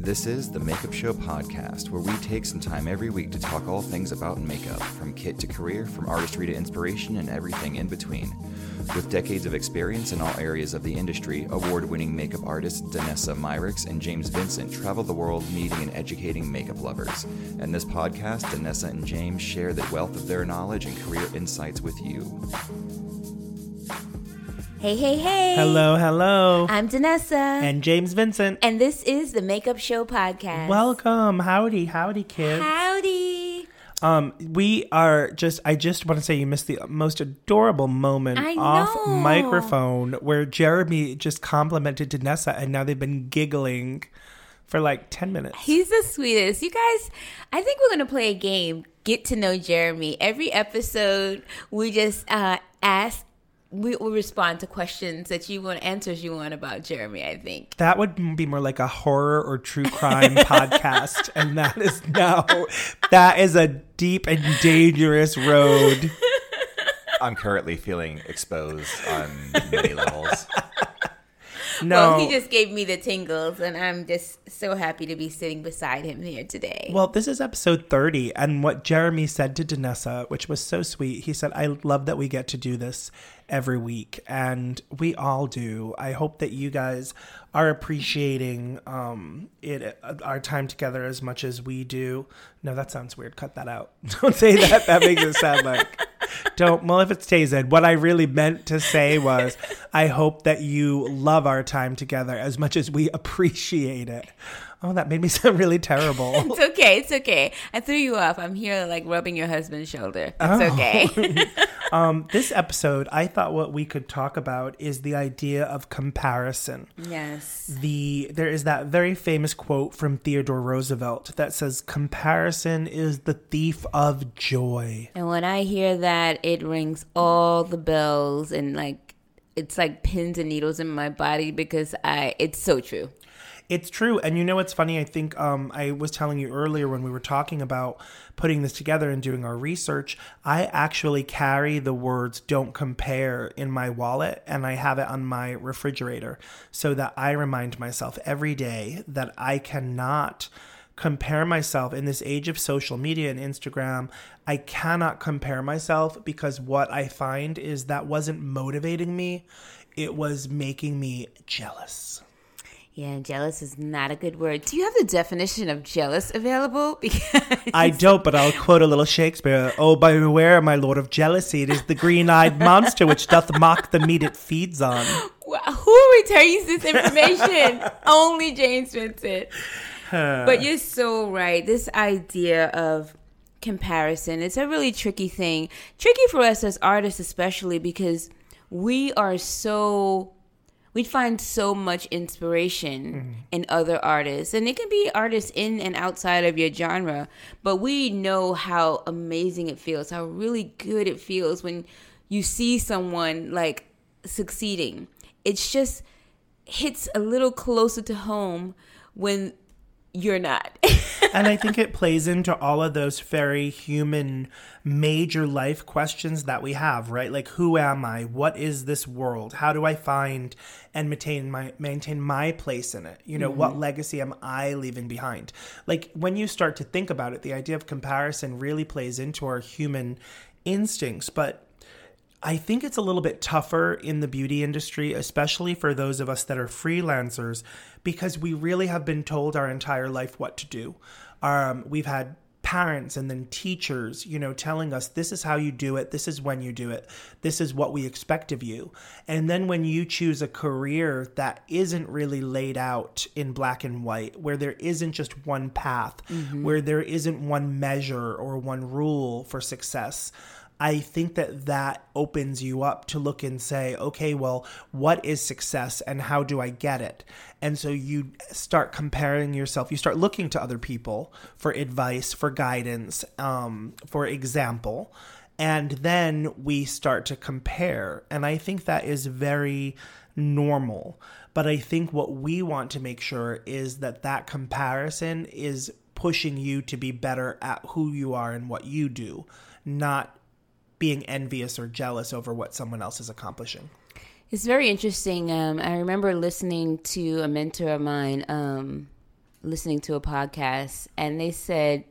This is the Makeup Show podcast, where we take some time every week to talk all things about makeup, from kit to career, from artistry to inspiration, and everything in between. With decades of experience in all areas of the industry, award-winning makeup artists Danessa Myricks and James Vincent travel the world meeting and educating makeup lovers. In this podcast, Danessa and James share the wealth of their knowledge and career insights with you. Hey, hey, hey. Hello, hello. I'm Danessa. And James Vincent. And this is the Makeup Show podcast. Welcome. Howdy, kids. Howdy. I just want to say you missed the most adorable moment off microphone where Jeremy just complimented Danessa and now they've been giggling for like 10 minutes. He's the sweetest. You guys, I think we're going to play a game, Get to Know Jeremy. Every episode, we just we will respond to questions that you want, answers you want about Jeremy, I think. That would be more like a horror or true crime podcast. And that is a deep and dangerous road. I'm currently feeling exposed on many levels. No. Well, he just gave me the tingles, and I'm just so happy to be sitting beside him here today. Well, this is episode 30, and what Jeremy said to Danessa, which was so sweet, he said, I love that we get to do this every week, and we all do. I hope that you guys are appreciating our time together as much as we do. No, that sounds weird. Cut that out. Don't say that. That makes it sound like... Well, if it stays in. What I really meant to say was, I hope that you love our time together as much as we appreciate it. Oh, that made me sound really terrible. It's okay. I threw you off. I'm here like rubbing your husband's shoulder. It's okay. This episode, I thought what we could talk about is the idea of comparison. Yes. There is that very famous quote from Theodore Roosevelt that says, comparison is the thief of joy. And when I hear that, it rings all the bells and it's like pins and needles in my body because it's so true. It's true. And you know what's funny? I think I was telling you earlier when we were talking about putting this together and doing our research, I actually carry the words "don't compare" in my wallet, and I have it on my refrigerator so that I remind myself every day that I cannot compare myself in this age of social media and Instagram. I cannot compare myself because what I find is that wasn't motivating me. It was making me jealous. Yeah, jealous is not a good word. Do you have the definition of jealous available? Because I don't, but I'll quote a little Shakespeare. Oh, beware, my lord of jealousy. It is the green-eyed monster which doth mock the meat it feeds on. Wow, who returns this information? Only James Vincent. But you're so right. This idea of comparison, it's a really tricky thing. Tricky for us as artists especially because we find so much inspiration in other artists. And it can be artists in and outside of your genre. But we know how amazing it feels, how really good it feels when you see someone like succeeding. It's just hits a little closer to home when you're not. And I think it plays into all of those very human major life questions that we have, right? Like, who am I? What is this world? How do I find and maintain my place in it? You know, what legacy am I leaving behind? Like, when you start to think about it, the idea of comparison really plays into our human instincts. But I think it's a little bit tougher in the beauty industry, especially for those of us that are freelancers, because we really have been told our entire life what to do. We've had parents and then teachers, telling us this is how you do it. This is when you do it. This is what we expect of you. And then when you choose a career that isn't really laid out in black and white, where there isn't just one path, where there isn't one measure or one rule for success, I think that opens you up to look and say, okay, well, what is success and how do I get it? And so you start comparing yourself. You start looking to other people for advice, for guidance, for example. And then we start to compare. And I think that is very normal. But I think what we want to make sure is that comparison is pushing you to be better at who you are and what you do, not being envious or jealous over what someone else is accomplishing. It's very interesting. I remember listening to a mentor of mine listening to a podcast, and they said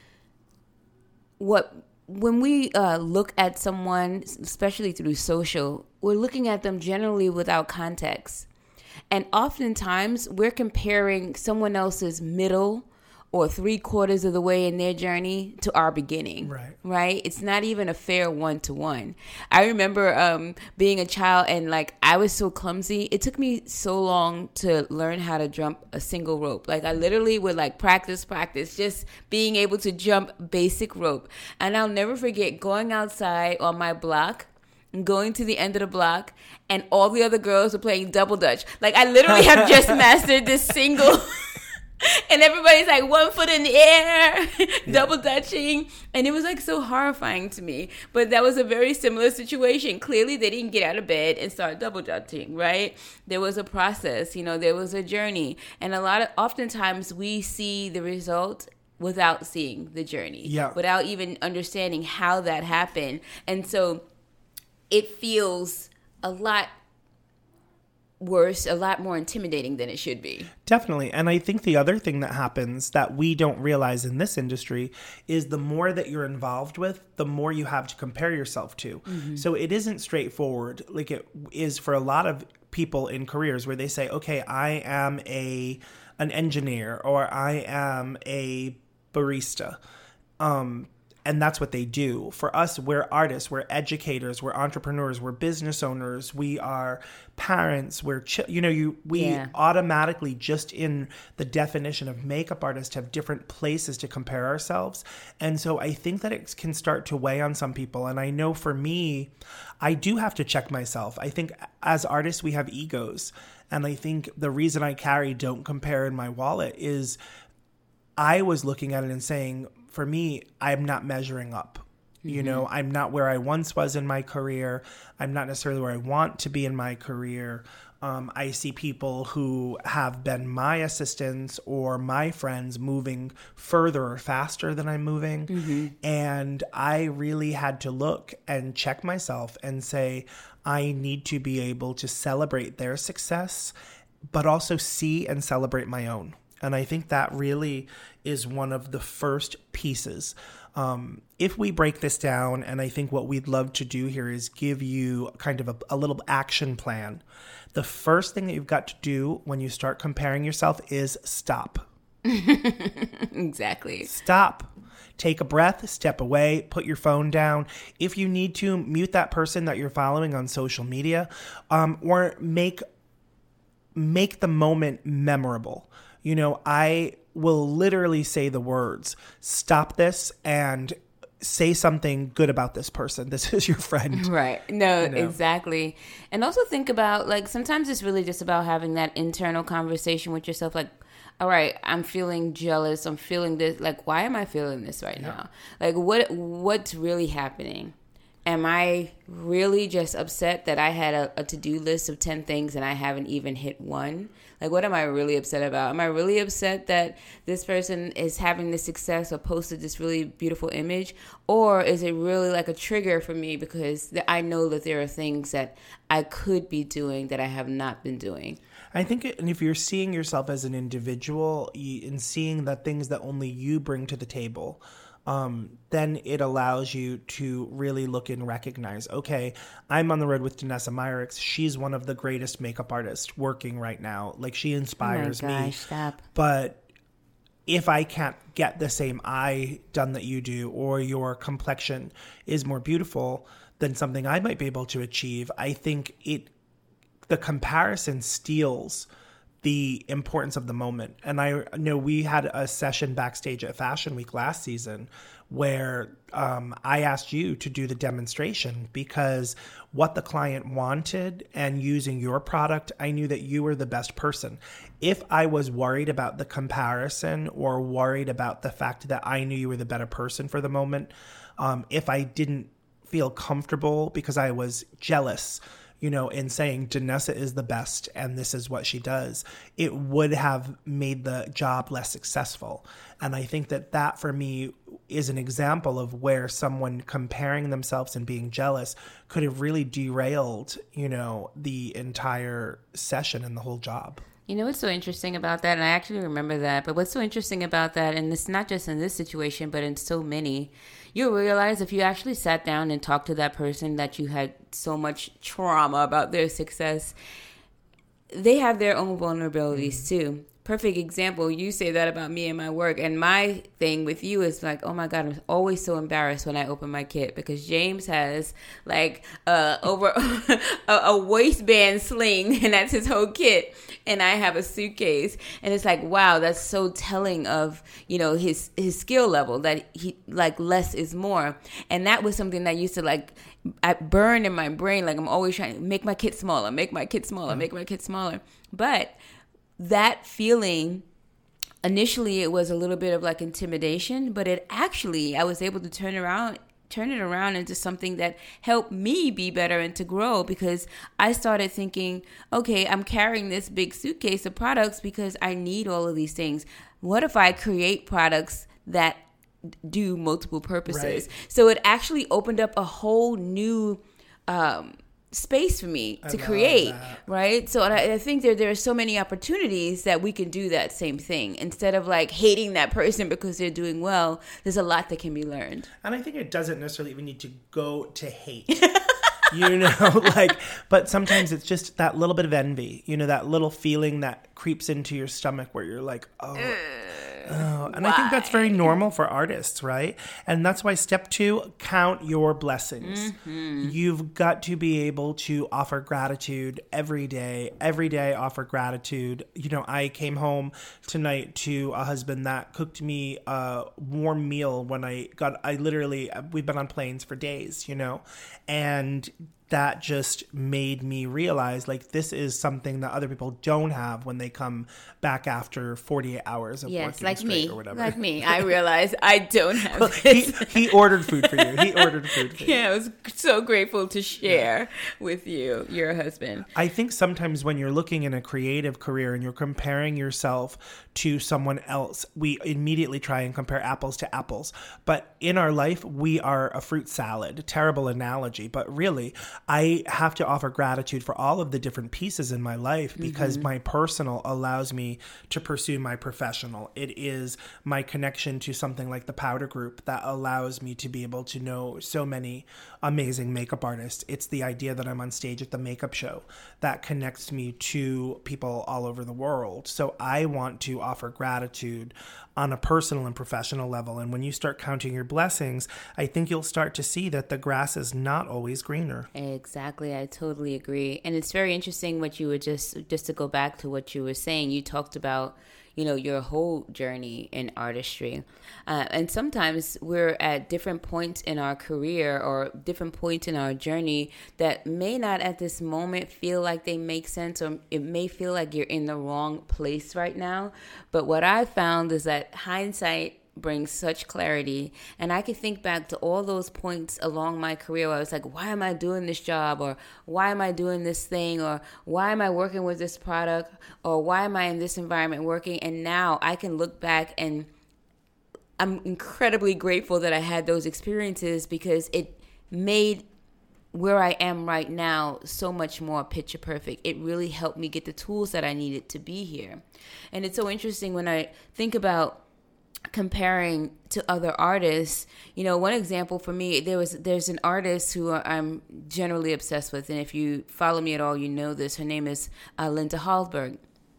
when we look at someone, especially through social, we're looking at them generally without context. And oftentimes we're comparing someone else's middle or 3/4 of the way in their journey to our beginning. Right? It's not even a fair 1-to-1. I remember being a child, and like I was so clumsy. It took me so long to learn how to jump a single rope. Like I literally would like practice, just being able to jump basic rope. And I'll never forget going outside on my block, going to the end of the block, and all the other girls were playing double dutch. Like I literally have just mastered this single. And everybody's like 1 foot in the air, double dutching. And it was like so horrifying to me. But that was a very similar situation. Clearly, they didn't get out of bed and start double dutching, right? There was a process, there was a journey. And oftentimes we see the result without seeing the journey, without even understanding how that happened. And so it feels a lot worse, a lot more intimidating than it should be. Definitely. And I think the other thing that happens that we don't realize in this industry is the more that you're involved with, the more you have to compare yourself to. Mm-hmm. So it isn't straightforward like it is for a lot of people in careers where they say, okay, I am an engineer or I am a barista. And that's what they do. For us, we're artists, we're educators, we're entrepreneurs, we're business owners, we are parents, we automatically, just in the definition of makeup artist, have different places to compare ourselves. And so I think that it can start to weigh on some people. And I know for me, I do have to check myself. I think as artists, we have egos. And I think the reason I carry "Don't Compare" in my wallet is I was looking at it and saying, for me, I'm not measuring up. Mm-hmm. I'm not where I once was in my career. I'm not necessarily where I want to be in my career. I see people who have been my assistants or my friends moving further or faster than I'm moving. Mm-hmm. And I really had to look and check myself and say, I need to be able to celebrate their success, but also see and celebrate my own. And I think that really is one of the first pieces. If we break this down, and I think what we'd love to do here is give you kind of a little action plan. The first thing that you've got to do when you start comparing yourself is stop. Exactly. Stop. Take a breath, step away, put your phone down. If you need to, mute that person that you're following on social media, or make the moment memorable. I will literally say the words, stop this and say something good about this person. This is your friend. Right. No, exactly. And also think about, like, sometimes it's really just about having that internal conversation with yourself. Like, all right, I'm feeling jealous. I'm feeling this. Like, why am I feeling this right now? Like, what's really happening? Am I really just upset that I had a to-do list of 10 things and I haven't even hit one? Like, what am I really upset about? Am I really upset that this person is having this success or posted this really beautiful image? Or is it really like a trigger for me because I know that there are things that I could be doing that I have not been doing? I think, and if you're seeing yourself as an individual and seeing the things that only you bring to the table, then it allows you to really look and recognize, okay, I'm on the road with Danessa Myricks. She's one of the greatest makeup artists working right now. Like, she inspires me. Stop. But if I can't get the same eye done that you do, or your complexion is more beautiful than something I might be able to achieve, I think the comparison steals the importance of the moment. And I know we had a session backstage at Fashion Week last season where I asked you to do the demonstration because what the client wanted, and using your product, I knew that you were the best person. If I was worried about the comparison or worried about the fact that I knew you were the better person for the moment, if I didn't feel comfortable because I was jealous, in saying Danessa is the best and this is what she does, it would have made the job less successful. And I think that for me is an example of where someone comparing themselves and being jealous could have really derailed, the entire session and the whole job. You know what's so interesting about that? And I actually remember that. But what's so interesting about that, and it's not just in this situation, but in so many, you realize if you actually sat down and talked to that person that you had so much trauma about their success, they have their own vulnerabilities too. Perfect example, you say that about me and my work, and my thing with you is like, oh my God, I'm always so embarrassed when I open my kit because James has like over a waistband sling, and that's his whole kit, and I have a suitcase, and it's like, wow, that's so telling of, you know, his skill level, that he like less is more. And that was something that used to like I burn in my brain, like I'm always trying to make my kit smaller, make my kit smaller, make my kit smaller. But that feeling, initially it was a little bit of like intimidation, but it actually, I was able to turn it around into something that helped me be better and to grow, because I started thinking, okay, I'm carrying this big suitcase of products because I need all of these things. What if I create products that do multiple purposes? Right. So it actually opened up a whole new space for me to create, right? So I think there are so many opportunities that we can do that same thing. Instead of like hating that person because they're doing well, there's a lot that can be learned. And I think it doesn't necessarily even need to go to hate. You know, like, but sometimes it's just that little bit of envy, you know, that little feeling that creeps into your stomach where you're like, oh. And why? I think that's very normal for artists, right? And that's why step 2, count your blessings. Mm-hmm. You've got to be able to offer gratitude every day offer gratitude. You know, I came home tonight to a husband that cooked me a warm meal when we've been on planes for days, you know, and that just made me realize, like, this is something that other people don't have when they come back after 48 hours of working like straight me, or whatever. Like me. I realized I don't have this. He ordered food for you. Yeah, I was so grateful to share with you, your husband. I think sometimes when you're looking in a creative career and you're comparing yourself to someone else, we immediately try and compare apples to apples. But in our life, we are a fruit salad. Terrible analogy, but really, I have to offer gratitude for all of the different pieces in my life, because my personal allows me to pursue my professional. It is my connection to something like the Powder Group that allows me to be able to know so many amazing makeup artists. It's the idea that I'm on stage at the makeup show that connects me to people all over the world. So I want to offer gratitude on a personal and professional level. And when you start counting your blessings, I think you'll start to see that the grass is not always greener. Exactly. I totally agree. And it's very interesting what you were just to go back to what you were saying. You talked about, you know, your whole journey in artistry. And sometimes we're at different points in our career or different points in our journey that may not at this moment feel like they make sense, or it may feel like you're in the wrong place right now. But what I found is that hindsight brings such clarity, and I can think back to all those points along my career where I was like, why am I doing this job, or why am I doing this thing, or why am I working with this product, or why am I in this environment working? And now I can look back and I'm incredibly grateful that I had those experiences, because it made where I am right now so much more picture perfect. It really helped me get the tools that I needed to be here. And it's so interesting when I think about comparing to other artists. You know, one example for me, there's an artist who I'm generally obsessed with, and if you follow me at all, you know this. Her name is Linda Hallberg.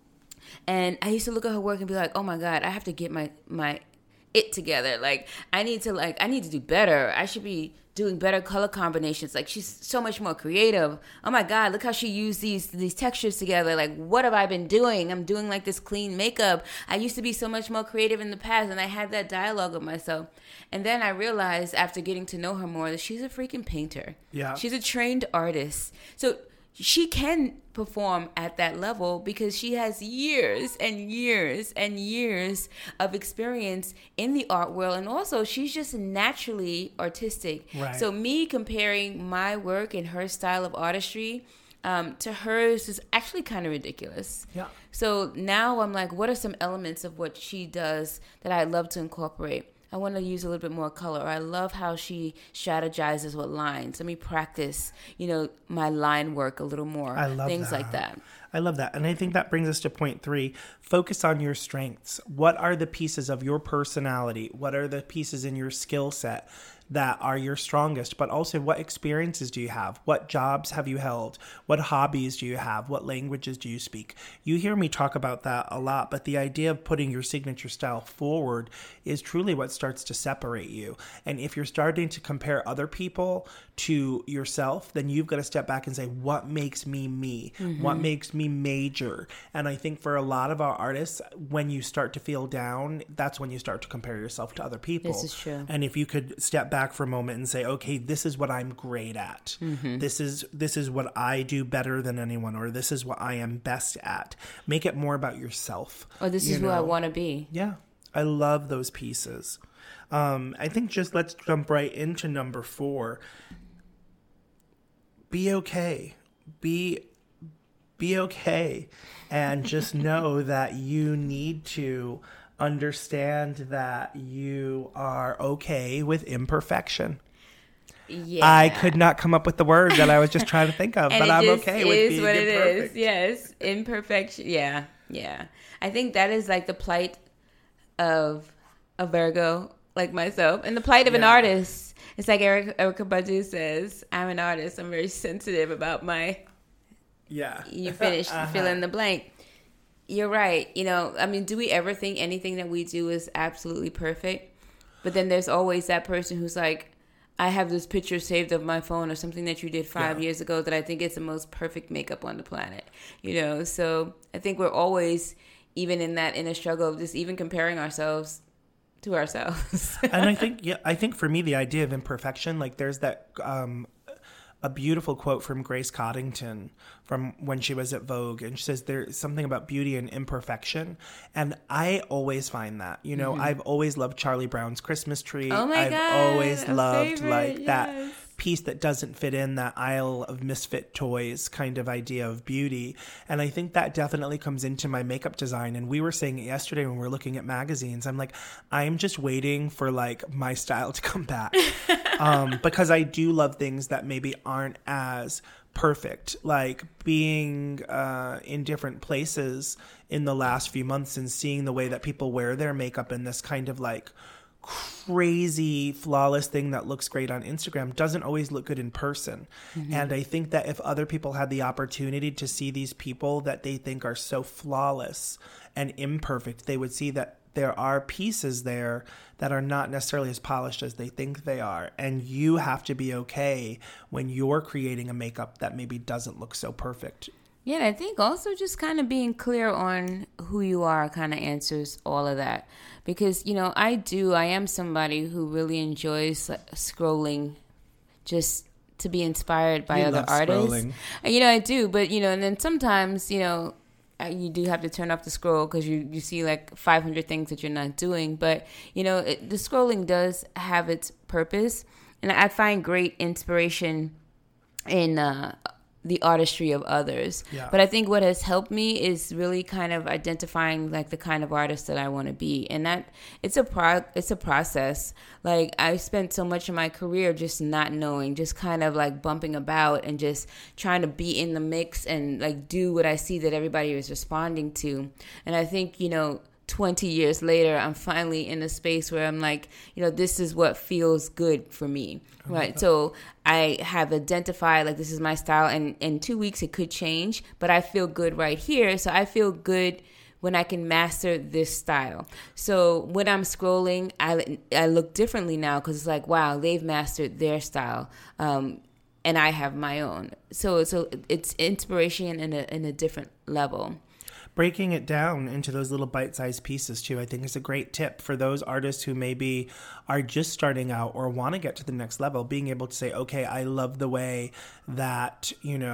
And I used to look at her work and be like, oh my God, I have to get my it together. Like, I need to do better. I should be doing better color combinations. Like, she's so much more creative. Oh my God, look how she used these textures together. Like, what have I been doing? I'm doing like this clean makeup. I used to be so much more creative in the past, and I had that dialogue with myself. And then I realized after getting to know her more that she's a freaking painter. Yeah. She's a trained artist. So she can perform at that level because she has years and years and years of experience in the art world, and also she's just naturally artistic. Right. So me comparing my work and her style of artistry to hers is actually kind of ridiculous. Yeah. So now I'm like, what are some elements of what she does that I'd love to incorporate? I want to use a little bit more color, or I love how she strategizes with lines. Let me practice, my line work a little more. I love things like that. I love that. And I think that brings us to point 3. Focus on your strengths. What are the pieces of your personality? What are the pieces in your skill set that are your strongest? But also, what experiences do you have? What jobs have you held? What hobbies do you have? What languages do you speak? You hear me talk about that a lot, but the idea of putting your signature style forward is truly what starts to separate you. And if you're starting to compare other people to yourself, then you've got to step back and say, what makes me me? Mm-hmm. What makes me major? And I think for a lot of our artists, when you start to feel down, that's when you start to compare yourself to other people. This is true. And if you could step back for a moment and say, okay, this is what I'm great at. Mm-hmm. This is what I do better than anyone, or this is what I am best at. Make it more about yourself. Or this is who I want to be. Yeah. I love those pieces. I think just let's jump right into number 4. Be okay. Be okay. And just know that you need to understand that you are okay with imperfection. Yeah. I could not come up with the word that I was just trying to think of, but I'm okay with being imperfect. It is. Yes, imperfection. Yeah. I think that is like the plight of a Virgo like myself, and the plight of an artist. It's like Erykah Badu says, I'm an artist. I'm very sensitive about my... Yeah. You finished fill in the blank. You're right. Do we ever think anything that we do is absolutely perfect? But then there's always that person who's like, I have this picture saved of my phone or something that you did 5 years ago that I think is the most perfect makeup on the planet. So I think we're always even in a struggle of just even comparing ourselves to ourselves. And I think for me, the idea of imperfection, like there's that, a beautiful quote from Grace Coddington from when she was at Vogue. And she says, there's something about beauty and imperfection. And I always find that, I've always loved Charlie Brown's Christmas Tree. Oh my God. I've always loved favorite, that piece that doesn't fit in that aisle of misfit toys kind of idea of beauty. And I think that definitely comes into my makeup design. And we were saying it yesterday when we were looking at magazines. I'm like, I'm just waiting for my style to come back. Because I do love things that maybe aren't as perfect, like being in different places in the last few months and seeing the way that people wear their makeup in this kind of crazy flawless thing that looks great on Instagram doesn't always look good in person. Mm-hmm. And I think that if other people had the opportunity to see these people that they think are so flawless and imperfect, they would see that there are pieces there that are not necessarily as polished as they think they are. And you have to be okay when you're creating a makeup that maybe doesn't look so perfect. Yeah, I think also just kind of being clear on who you are kind of answers all of that. Because, I am somebody who really enjoys scrolling just to be inspired by other artists. Scrolling. And, I do. But, and then sometimes, you do have to turn off the scroll because you see 500 things that you're not doing. But, the scrolling does have its purpose. And I find great inspiration in the artistry of others. Yeah. But I think what has helped me is really kind of identifying the kind of artist that I want to be. And that it's a process. I spent so much of my career just not knowing, just kind of bumping about and just trying to be in the mix and do what I see that everybody is responding to. And I think, 20 years later, I'm finally in a space where I'm this is what feels good for me. Right. So I have identified this is my style, and in 2 weeks it could change, but I feel good right here. So I feel good when I can master this style. So when I'm scrolling, I look differently now because it's wow, they've mastered their style. And I have my own. So it's inspiration in a different level. Breaking it down into those little bite-sized pieces, too, I think is a great tip for those artists who maybe are just starting out or want to get to the next level. Being able to say, okay, I love the way that,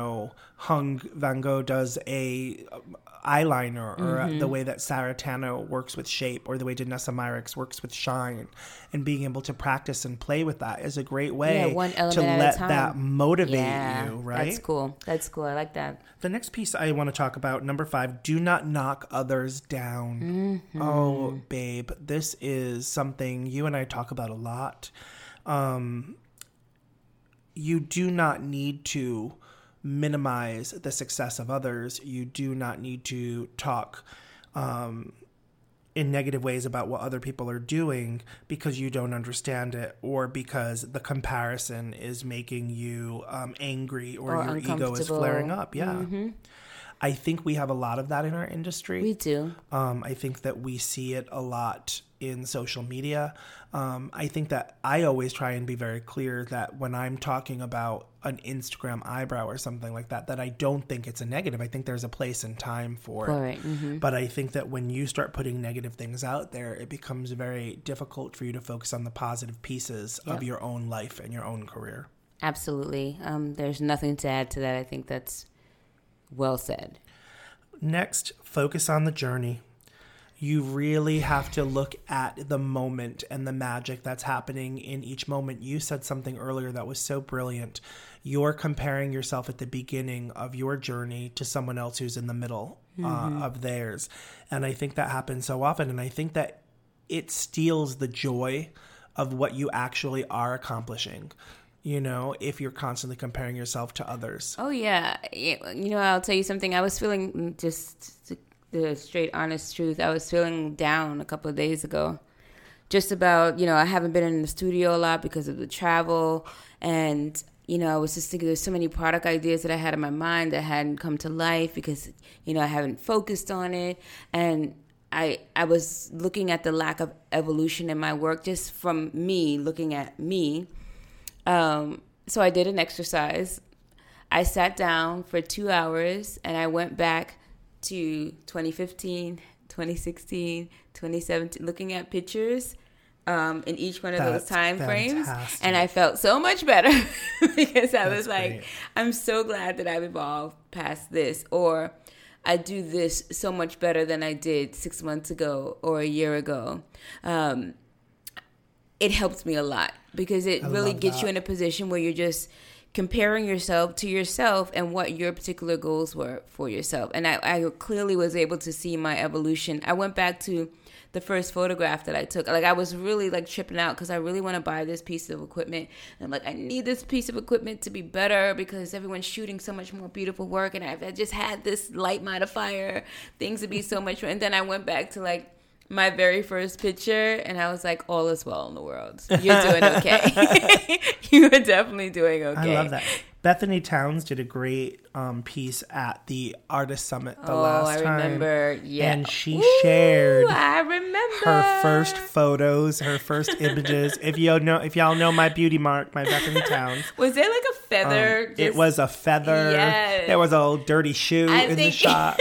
Hung Van Gogh does a eyeliner, or the way that Sarah Tano works with shape, or the way Danessa Myricks works with shine, and being able to practice and play with that is a great way to let that motivate you, right? That's cool. I like that. The next piece I want to talk about, number 5, do not not knock others down. Oh, babe, this is something you and I talk about a lot. You do not need to minimize the success of others. You do not need to talk in negative ways about what other people are doing because you don't understand it, or because the comparison is making you angry, or your ego is flaring up. Yeah. I think we have a lot of that in our industry. We do. I think that we see it a lot in social media. I think that I always try and be very clear that when I'm talking about an Instagram eyebrow or something like that, that I don't think it's a negative. I think there's a place and time for it. But I think that when you start putting negative things out there, it becomes very difficult for you to focus on the positive pieces of your own life and your own career. Absolutely. There's nothing to add to that. I think that's well said. Next, focus on the journey. You really have to look at the moment and the magic that's happening in each moment. You said something earlier that was so brilliant. You're comparing yourself at the beginning of your journey to someone else who's in the middle of theirs. And I think that happens so often. And I think that it steals the joy of what you actually are accomplishing, you know, if you're constantly comparing yourself to others. Oh, yeah. You know, I'll tell you something. I was feeling, just the straight honest truth, I was feeling down a couple of days ago. Just about, you know, I haven't been in the studio a lot because of the travel. And, you know, I was just thinking there's so many product ideas that I had in my mind that hadn't come to life because, you know, I haven't focused on it. And I was looking at the lack of evolution in my work just from me looking at me. So I did an exercise. I sat down for 2 hours and I went back to 2015, 2016, 2017, looking at pictures in each one of those time frames. And I felt so much better because I was like, great. I'm so glad that I've evolved past this, or I do this so much better than I did 6 months ago or a year ago. It helped me a lot because it really gets you in a position where you're just comparing yourself to yourself and what your particular goals were for yourself. And I clearly was able to see my evolution. I went back to the first photograph that I took. Like, I was really like tripping out because I really want to buy this piece of equipment. And I'm like, I need this piece of equipment to be better because everyone's shooting so much more beautiful work. And I just had this light modifier, things would be so much more. And then I went back to like my very first picture, and I was like, all is well in the world. You're doing okay. You are definitely doing okay. I love that. Bethany Towns did a great piece at the Artist Summit last time. I remember. Yeah. And she shared I remember her first photos, her first images. If y'all know my beauty mark, my Bethany Towns. Was there like a feather? It was a feather. Yes. There was a old dirty shoe in the shot.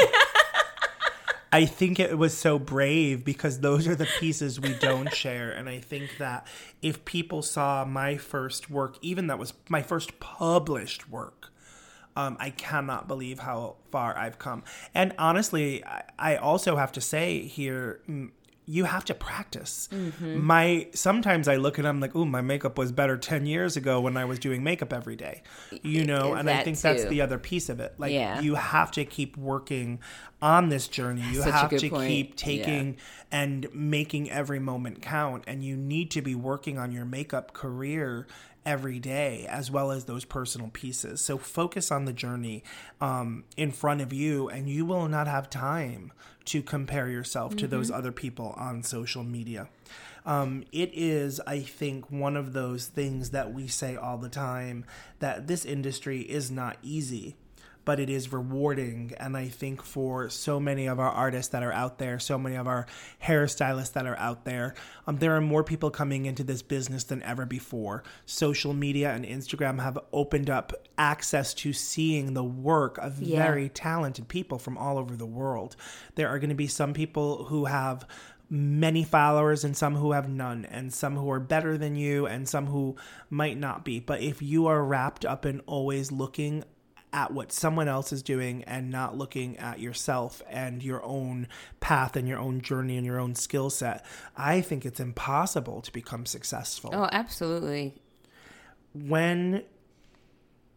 I think it was so brave because those are the pieces we don't share. And I think that if people saw my first work, even that was my first published work, I cannot believe how far I've come. And honestly, I also have to say here, you have to practice. Sometimes I look and I'm like, ooh, my makeup was better 10 years ago when I was doing makeup every day, you know? And I think that's the other piece of it. Like, you have to keep working on this journey. You have to keep taking and making every moment count. And you need to be working on your makeup career every day, as well as those personal pieces. So focus on the journey in front of you, and you will not have time to compare yourself to those other people on social media. It is, I think, one of those things that we say all the time, that this industry is not easy, but it is rewarding. And I think for so many of our artists that are out there, so many of our hairstylists that are out there, there are more people coming into this business than ever before. Social media and Instagram have opened up access to seeing the work of very talented people from all over the world. There are going to be some people who have many followers and some who have none, and some who are better than you and some who might not be. But if you are wrapped up in always looking at what someone else is doing and not looking at yourself and your own path and your own journey and your own skill set, I think it's impossible to become successful. Oh, absolutely. When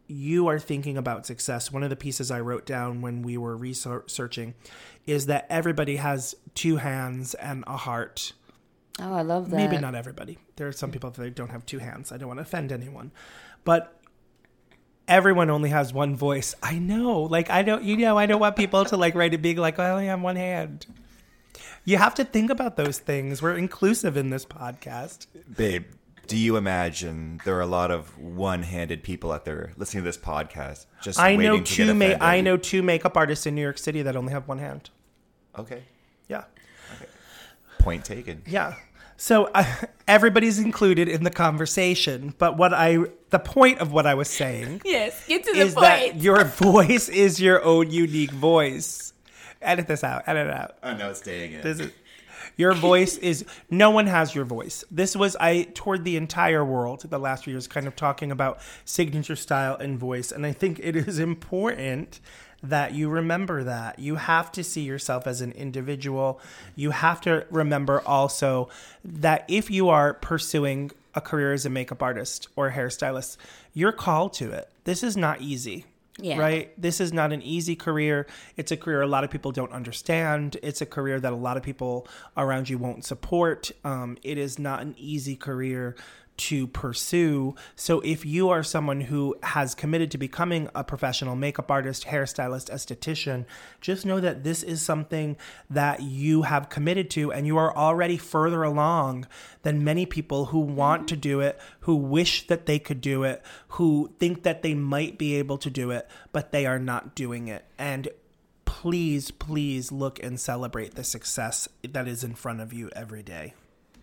you are thinking about success, one of the pieces I wrote down when we were researching is that everybody has two hands and a heart. Oh, I love that. Maybe not everybody. There are some people that don't have two hands. I don't want to offend anyone. But everyone only has one voice. I know. Like, I don't want people to like write it big like, I only have one hand. You have to think about those things. We're inclusive in this podcast. Babe, do you imagine there are a lot of one-handed people out there listening to this podcast just I waiting know to get offended? I know two makeup artists in New York City that only have one hand. Okay. Yeah. Okay. Point taken. Yeah. So everybody's included in the conversation, but the point of what I was saying Yes, get to the is point. that your voice is your own unique voice. Edit this out. Edit it out. Oh, no, it's staying in. Your voice is, no one has your voice. This was, I toured the entire world the last few years kind of talking about signature style and voice. And I think it is important that you remember that. You have to see yourself as an individual. You have to remember also that if you are pursuing a career as a makeup artist or a hairstylist, you're called to it. This is not easy. Yeah. Right? This is not an easy career. It's a career a lot of people don't understand. It's a career that a lot of people around you won't support. It is not an easy career to pursue. So if you are someone who has committed to becoming a professional makeup artist, hairstylist, esthetician, just know that this is something that you have committed to, and you are already further along than many people who want to do it, who wish that they could do it, who think that they might be able to do it, but they are not doing it. And please, please look and celebrate the success that is in front of you every day.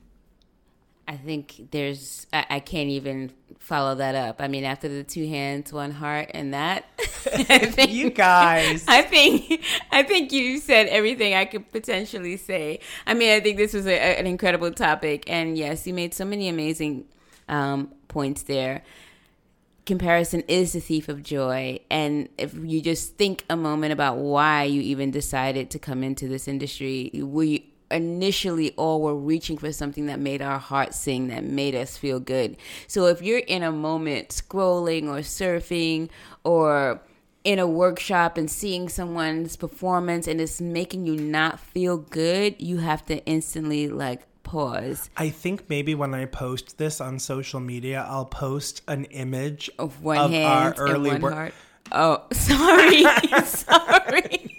I think I can't even follow that up. I mean, after the two hands, one heart, and that, I think, you guys. I think you said everything I could potentially say. I mean, I think this was an incredible topic, and yes, you made so many amazing points there. Comparison is the thief of joy, and if you just think a moment about why you even decided to come into this industry, we initially all were reaching for something that made our hearts sing, that made us feel good. So if you're in a moment scrolling or surfing or in a workshop and seeing someone's performance and it's making you not feel good, you have to instantly like pause. I think maybe when I post this on social media, I'll post an image of one hand our early and one heart. Oh, sorry. Sorry.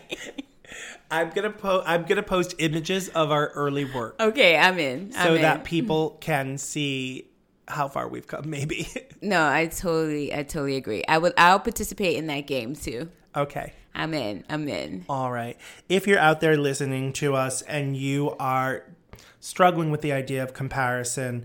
I'm gonna post images of our early work. Okay, I'm in. That people can see how far we've come. Maybe. No, I totally agree. I'll participate in that game too. Okay. I'm in. All right. If you're out there listening to us and you are struggling with the idea of comparison,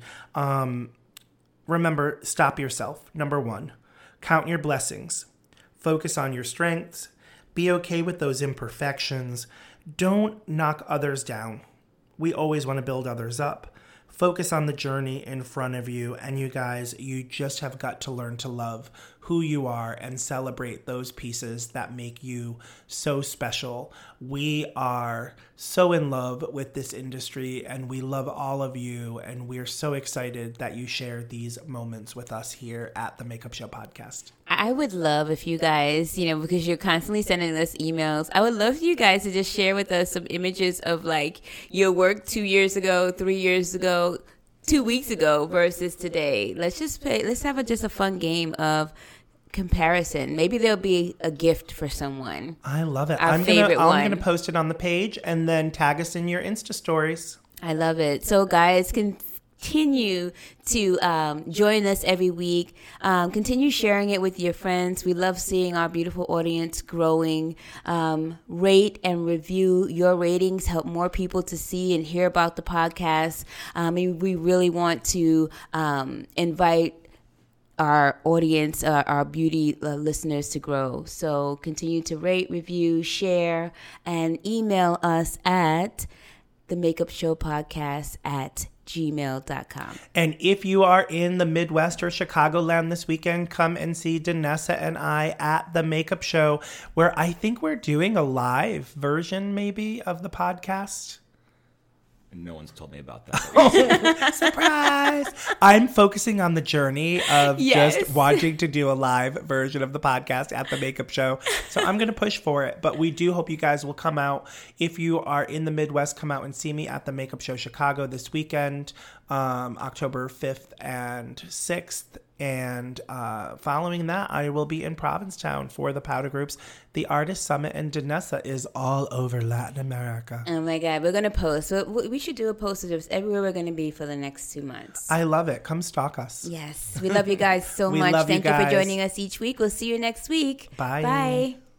remember, stop yourself. Number one, count your blessings. Focus on your strengths. Be okay with those imperfections. Don't knock others down. We always want to build others up. Focus on the journey in front of you. And you guys, you just have got to learn to love who you are and celebrate those pieces that make you so special. We are so in love with this industry and we love all of you. And we're so excited that you share these moments with us here at the Makeup Show podcast. I would love if you guys, because you're constantly sending us emails, I would love for you guys to just share with us some images of like your work 2 years ago, 3 years ago, 2 weeks ago versus today. Let's have just a fun game of comparison. Maybe there'll be a gift for someone. I love it. I'm gonna post it on the page and then tag us in your Insta stories. I love it. So guys, continue to join us every week. Continue sharing it with your friends. We love seeing our beautiful audience growing. Rate and review. Your ratings help more people to see and hear about the podcast. And we really want to invite our audience, our beauty listeners to grow. So continue to rate, review, share, and email us at themakeupshowpodcast@gmail.com. And if you are in the Midwest or Chicagoland this weekend, come and see Danessa and I at the Makeup Show, where I think we're doing a live version maybe of the podcast. No one's told me about that. Surprise! I'm focusing on the journey of just wanting to do a live version of the podcast at the makeup show. So I'm going to push for it. But we do hope you guys will come out. If you are in the Midwest, come out and see me at the Makeup Show Chicago this weekend, October 5th and 6th. And following that, I will be in Provincetown for the Powder Groups, the Artist Summit, and Danessa is all over Latin America. Oh my God, we're going to post. We should do a post of just everywhere we're going to be for the next 2 months. I love it. Come stalk us. Yes. We love you guys so much. Thank you for joining us each week. We'll see you next week. Bye. Bye.